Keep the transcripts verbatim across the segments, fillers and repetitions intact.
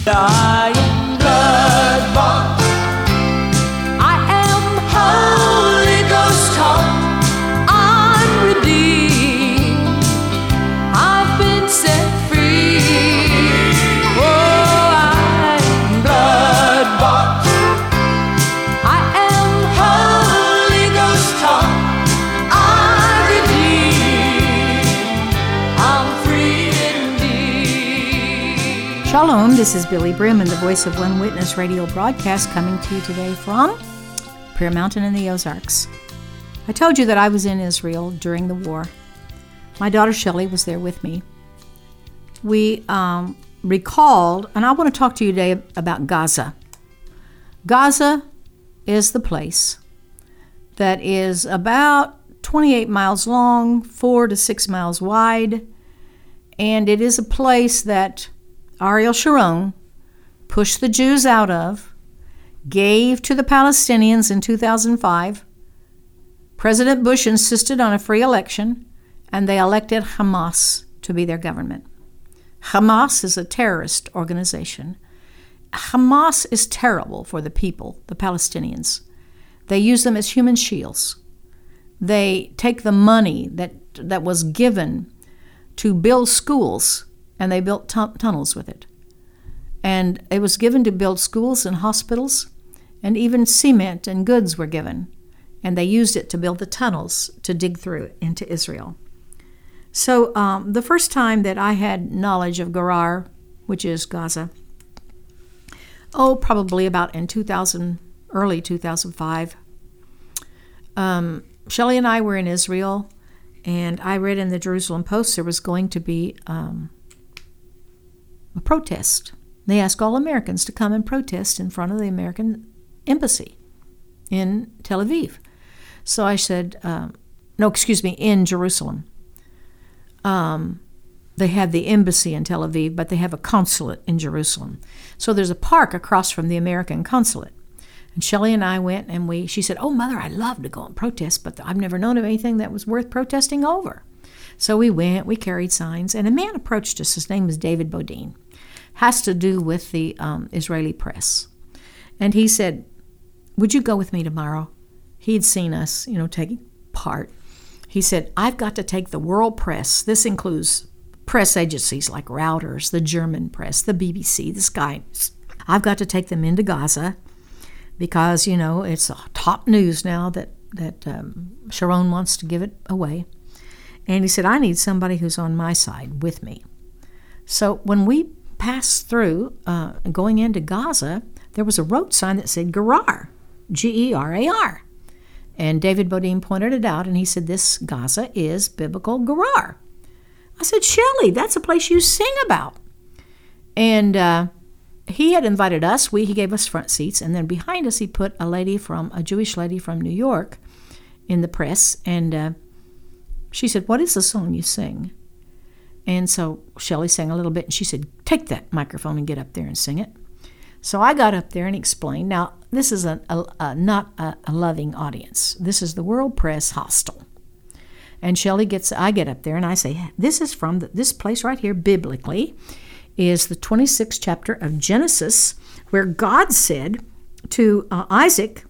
I am blood-bought. I am Holy Ghost taught. I'm redeemed. I've been set free. Oh, I am blood-bought. I am Holy Ghost taught. I'm redeemed. I'm free indeed. Shalom, this is Billy Brim and the Voice of One Witness radio broadcast coming to you today from Prayer Mountain in the Ozarks. I told you that I was in Israel during the war. My daughter Shelley was there with me. We um, recalled, and I want to talk to you today about Gaza. Gaza is the place that is about twenty-eight miles long, four to six miles wide, and it is a place that Ariel Sharon pushed the Jews out of, gave to the Palestinians in two thousand five. President Bush insisted on a free election, and they elected Hamas to be their government. Hamas is a terrorist organization. Hamas is terrible for the people, the Palestinians. They use them as human shields. They take the money that that was given to build schools, and they built tu- tunnels with it. And it was given to build schools and hospitals, and even cement and goods were given. And they used it to build the tunnels to dig through into Israel. So um, the first time that I had knowledge of Gerar, which is Gaza, oh, probably about in two thousand, early two thousand five, um, Shelley and I were in Israel, and I read in the Jerusalem Post there was going to be um, a protest. They asked all Americans to come and protest in front of the American embassy in Tel Aviv. So I said, um, no, excuse me, in Jerusalem. Um, they have the embassy in Tel Aviv, but they have a consulate in Jerusalem. So there's a park across from the American consulate. And Shelley and I went, and we. She said, oh, Mother, I'd love to go and protest, but I've never known of anything that was worth protesting over. So we went, we carried signs, and a man approached us. His name was David Bodine. Has to do with the um, Israeli press. And he said, would you go with me tomorrow? He'd seen us, you know, taking part. He said, I've got to take the world press. This includes press agencies like Reuters, the German press, the B B C, the Sky. I've got to take them into Gaza because, you know, it's top news now that, that um, Sharon wants to give it away. And he said, I need somebody who's on my side with me. So when we passed through, uh, going into Gaza, there was a road sign that said Gerar, G E R A R. And David Bodine pointed it out, and he said, this Gaza is biblical Gerar. I said, Shelley, that's a place you sing about. And uh, he had invited us. We He gave us front seats, and then behind us he put a lady from, a Jewish lady from New York in the press, and uh, she said, what is the song you sing? And so Shelley sang a little bit, and she said, take that microphone and get up there and sing it. So I got up there and explained. Now, this is a, a, a not a, a loving audience. This is the world press hostile. And Shelley gets, I get up there and I say, this is from the, this place right here, biblically, is the twenty-sixth chapter of Genesis, where God said to uh, Isaac,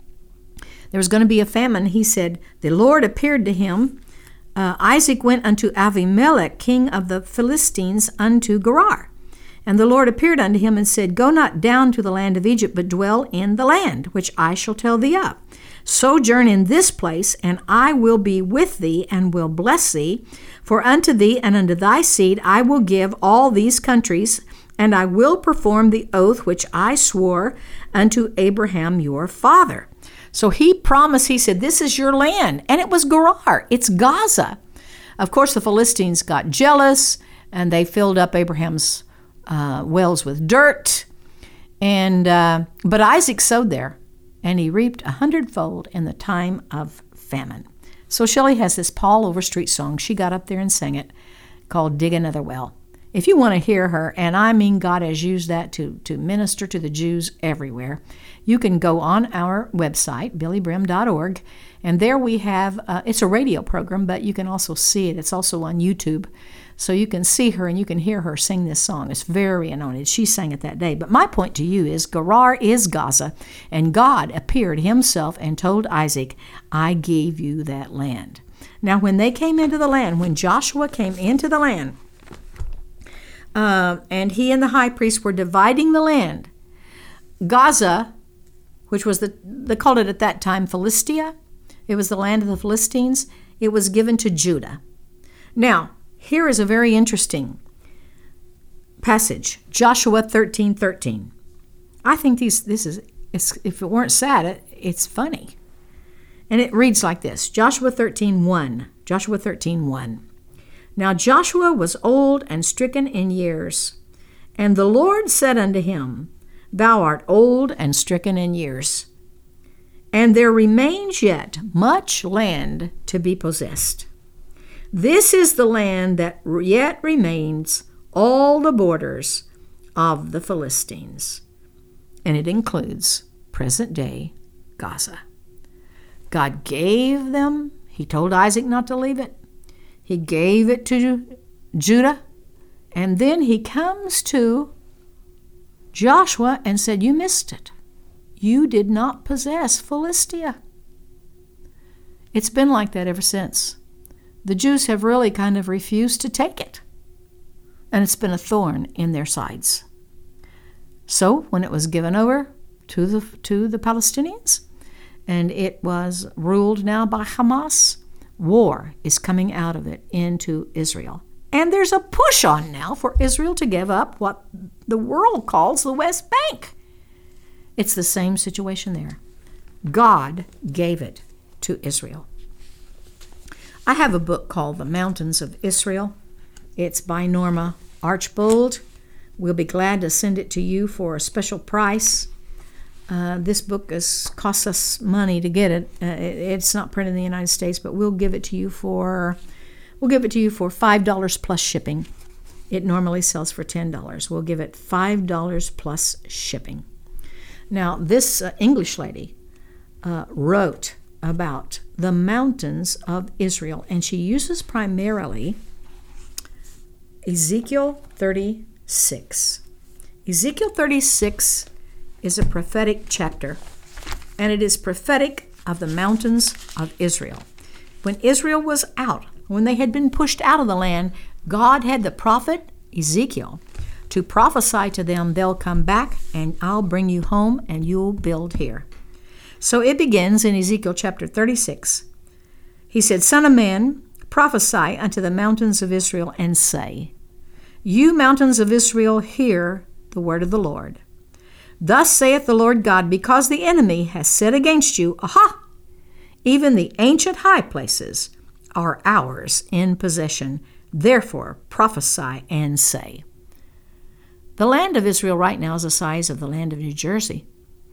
there was going to be a famine. He said, the Lord appeared to him. Uh, Isaac went unto Avimelech, king of the Philistines, unto Gerar. And the Lord appeared unto him and said, go not down to the land of Egypt, but dwell in the land, which I shall tell thee of. Sojourn in this place, and I will be with thee, and will bless thee. For unto thee and unto thy seed I will give all these countries, and I will perform the oath which I swore unto Abraham your father. So he promised, he said, this is your land. And it was Gerar. It's Gaza. Of course, the Philistines got jealous, and they filled up Abraham's uh, wells with dirt. And uh, but Isaac sowed there, and he reaped a hundredfold in the time of famine. So Shelley has this Paul Overstreet song. She got up there and sang it, called Dig Another Well. If you want to hear her, and I mean God has used that to, to minister to the Jews everywhere, you can go on our website, billy brim dot org, and there we have, uh, it's a radio program, but you can also see it. It's also on YouTube. So you can see her and you can hear her sing this song. It's very anointed. She sang it that day. But my point to you is Gerar is Gaza, and God appeared himself and told Isaac, I gave you that land. Now, when they came into the land, when Joshua came into the land, uh, and he and the high priest were dividing the land, Gaza, which was the, they called it at that time Philistia, it was the land of the Philistines, it was given to Judah. Now, here is a very interesting passage, Joshua thirteen thirteen. I think these this is, it's, if it weren't sad, it, it's funny. And it reads like this, Joshua thirteen one. Joshua thirteen one. Now Joshua was old and stricken in years, and the Lord said unto him, Thou art old and stricken in years, and there remains yet much land to be possessed. This is the land that yet remains, all the borders of the Philistines. And it includes present-day Gaza. God gave them, he told Isaac not to leave it. He gave it to Judah. And then he comes to Joshua and said, you missed it. You did not possess Philistia. It's been like that ever since. The Jews have really kind of refused to take it. And it's been a thorn in their sides. So when it was given over to the, to the Palestinians, and it was ruled now by Hamas, war is coming out of it into Israel. And there's a push on now for Israel to give up what the world calls the West Bank. It's the same situation there. God gave it to Israel. I have a book called The Mountains of Israel. It's by Norma Archbold. We'll be glad to send it to you for a special price. Uh, this book is, costs us money to get it. Uh, it. It's not printed in the United States, but we'll give it to you for we'll give it to you for five dollars plus shipping. It normally sells for ten dollars. We'll give it five dollars plus shipping. Now, this uh, English lady uh, wrote about the mountains of Israel, and she uses primarily Ezekiel thirty-six. Ezekiel thirty-six is a prophetic chapter, and it is prophetic of the mountains of Israel. When Israel was out, when they had been pushed out of the land, God had the prophet Ezekiel to prophesy to them, they'll come back and I'll bring you home and you'll build here. So it begins in Ezekiel chapter thirty-six. He said, Son of man, prophesy unto the mountains of Israel and say, You mountains of Israel, hear the word of the Lord. Thus saith the Lord God, because the enemy has said against you, Aha! Even the ancient high places are ours in possession. Therefore prophesy and say. The land of Israel right now is the size of the land of New Jersey.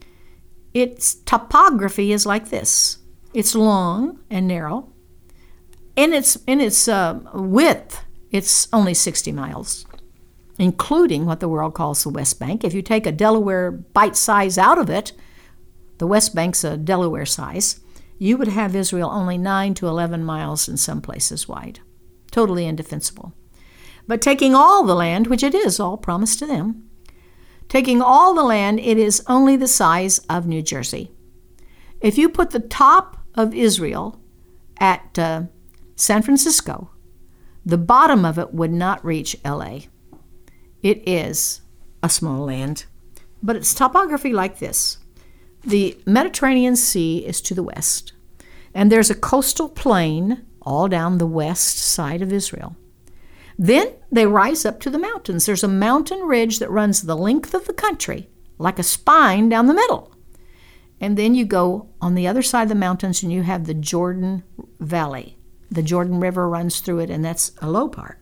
Its topography is like this. It's long and narrow. In its, in its uh, width, it's only sixty miles, including what the world calls the West Bank. If you take a Delaware bite size out of it, the West Bank's a Delaware size, you would have Israel only nine to eleven miles in some places wide. Totally indefensible. But taking all the land, which it is all promised to them, taking all the land, it is only the size of New Jersey. If you put the top of Israel at uh, San Francisco, the bottom of it would not reach L A. It is a small land, but its topography like this. The Mediterranean Sea is to the west, and there's a coastal plain all down the west side of Israel. Then they rise up to the mountains. There's a mountain ridge that runs the length of the country, like a spine down the middle. And then you go on the other side of the mountains and you have the Jordan Valley. The Jordan River runs through it, and that's a low part.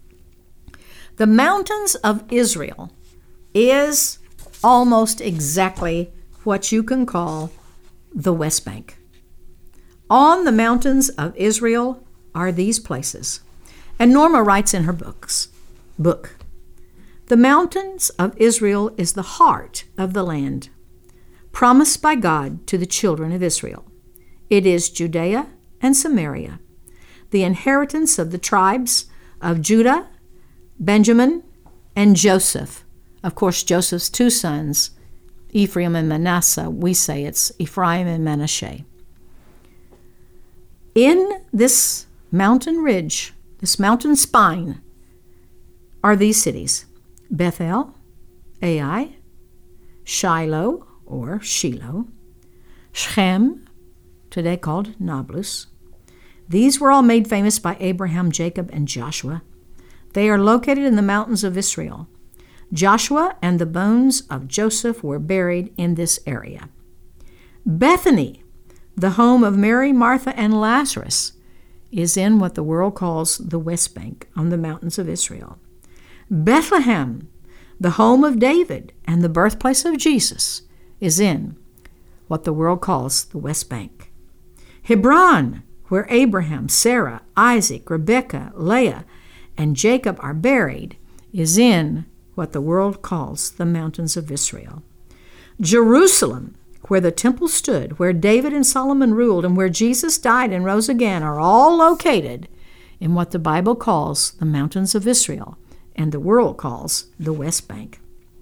The mountains of Israel is almost exactly what you can call the West Bank. On the mountains of Israel are these places. And Norma writes in her books, book, The mountains of Israel is the heart of the land, promised by God to the children of Israel. It is Judea and Samaria, the inheritance of the tribes of Judah Benjamin, and Joseph. Of course, Joseph's two sons, Ephraim and Manasseh, we say it's Ephraim and Manasseh. In this mountain ridge, this mountain spine, are these cities: Bethel, Ai, Shiloh, or Shiloh, Shechem, today called Nablus. These were all made famous by Abraham, Jacob, and Joshua. They are located in the mountains of Israel. Joshua and the bones of Joseph were buried in this area. Bethany, the home of Mary, Martha, and Lazarus, is in what the world calls the West Bank on the mountains of Israel. Bethlehem, the home of David and the birthplace of Jesus, is in what the world calls the West Bank. Hebron, where Abraham, Sarah, Isaac, Rebekah, Leah, and Jacob are buried, is in what the world calls the mountains of Israel. Jerusalem, where the temple stood, where David and Solomon ruled, and where Jesus died and rose again, are all located in what the Bible calls the mountains of Israel, and the world calls the West Bank.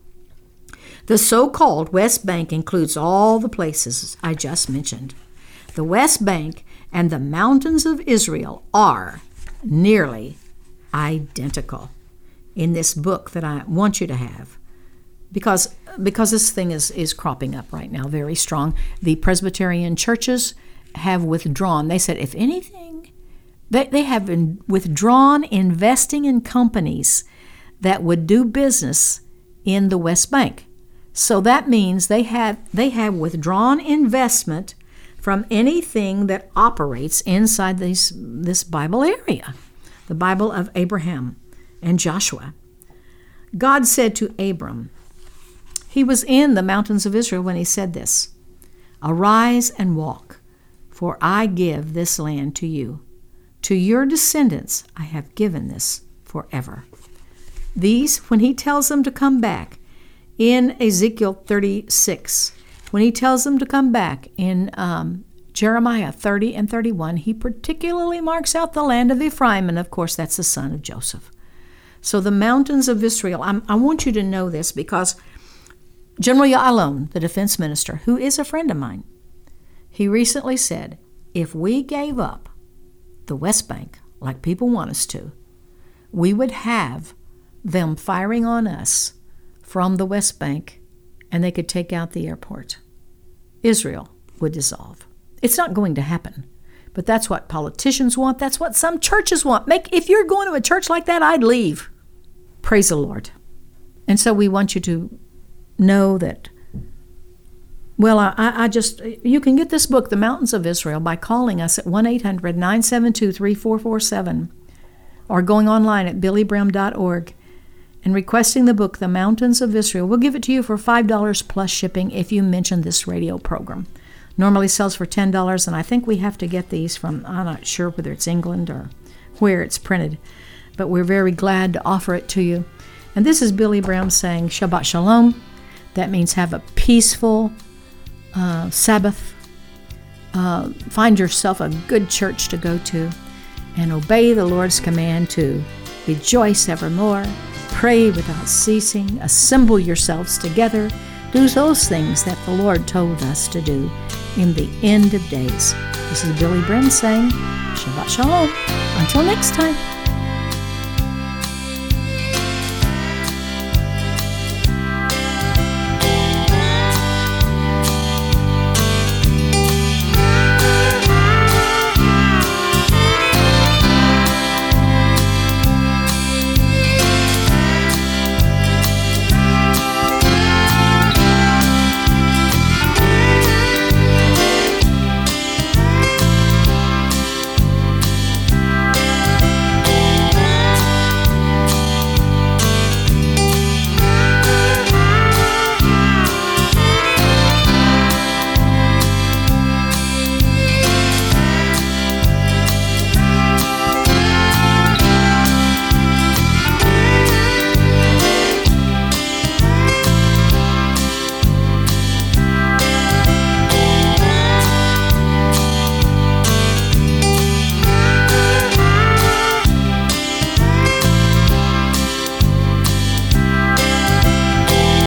The so-called West Bank includes all the places I just mentioned. The West Bank and the mountains of Israel are nearly identical in this book that I want you to have, because because this thing is, is cropping up right now very strong. The Presbyterian churches have withdrawn. They said, if anything, they, they have been withdrawn investing in companies that would do business in the West Bank. So that means they have they have withdrawn investment from anything that operates inside this, this Bible area, the Bible of Abraham and Joshua. God said to Abram, he was in the mountains of Israel when he said this, "Arise and walk, for I give this land to you. To your descendants I have given this forever." These, when he tells them to come back, in Ezekiel thirty-six, when he tells them to come back in um, Jeremiah thirty and thirty-one, he particularly marks out the land of Ephraim, and of course that's the son of Joseph. So the mountains of Israel, I'm, I want you to know this because General Ya'alon, the defense minister, who is a friend of mine, he recently said, if we gave up the West Bank like people want us to, we would have them firing on us from the West Bank, and they could take out the airport. Israel would dissolve. It's not going to happen, but that's what politicians want. That's what some churches want. Make if you're going to a church like that, I'd leave. Praise the Lord. And so we want you to know that, well, I, I just, you can get this book, The Mountains of Israel, by calling us at one eight hundred nine seven two three four four seven or going online at billy brim dot org. and requesting the book, The Mountains of Israel. We'll give it to you for five dollars plus shipping if you mention this radio program. Normally sells for ten dollars, and I think we have to get these from, I'm not sure whether it's England or where it's printed, but we're very glad to offer it to you. And this is Billy Brim saying Shabbat Shalom. That means have a peaceful uh, Sabbath. Uh, find yourself a good church to go to and obey the Lord's command to rejoice evermore, pray without ceasing, assemble yourselves together, do those things that the Lord told us to do in the end of days. This is Billy Brim saying Shabbat Shalom. Until next time.